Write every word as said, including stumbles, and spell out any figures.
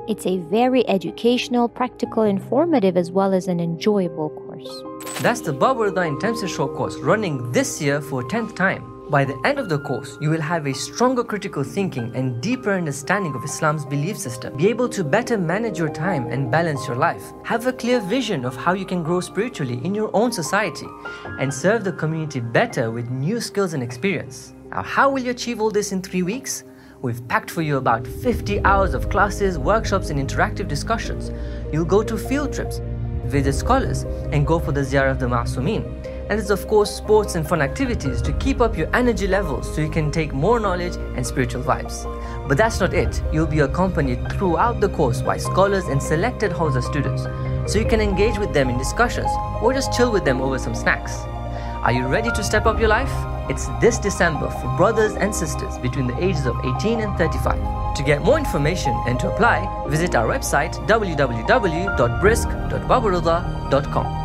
It's a very educational, practical, informative, as well as an enjoyable course. That's the Baba Rida Intensive Short Course running this year for tenth time. By the end of the course, you will have a stronger critical thinking and deeper understanding of Islam's belief system. Be able to better manage your time and balance your life. Have a clear vision of how you can grow spiritually in your own society and serve the community better with new skills and experience. Now, how will you achieve all this in three weeks? We've packed for you about fifty hours of classes, workshops, and interactive discussions. You'll go to field trips, visit scholars, and go for the Ziyarah of the Ma'asumeen. And there's of course sports and fun activities to keep up your energy levels so you can take more knowledge and spiritual vibes. But that's not it. You'll be accompanied throughout the course by scholars and selected Hawza students, so you can engage with them in discussions or just chill with them over some snacks. Are you ready to step up your life? It's this December for brothers and sisters between the ages of eighteen and thirty-five. To get more information and to apply, visit our website w w w dot brisk dot babarida dot com.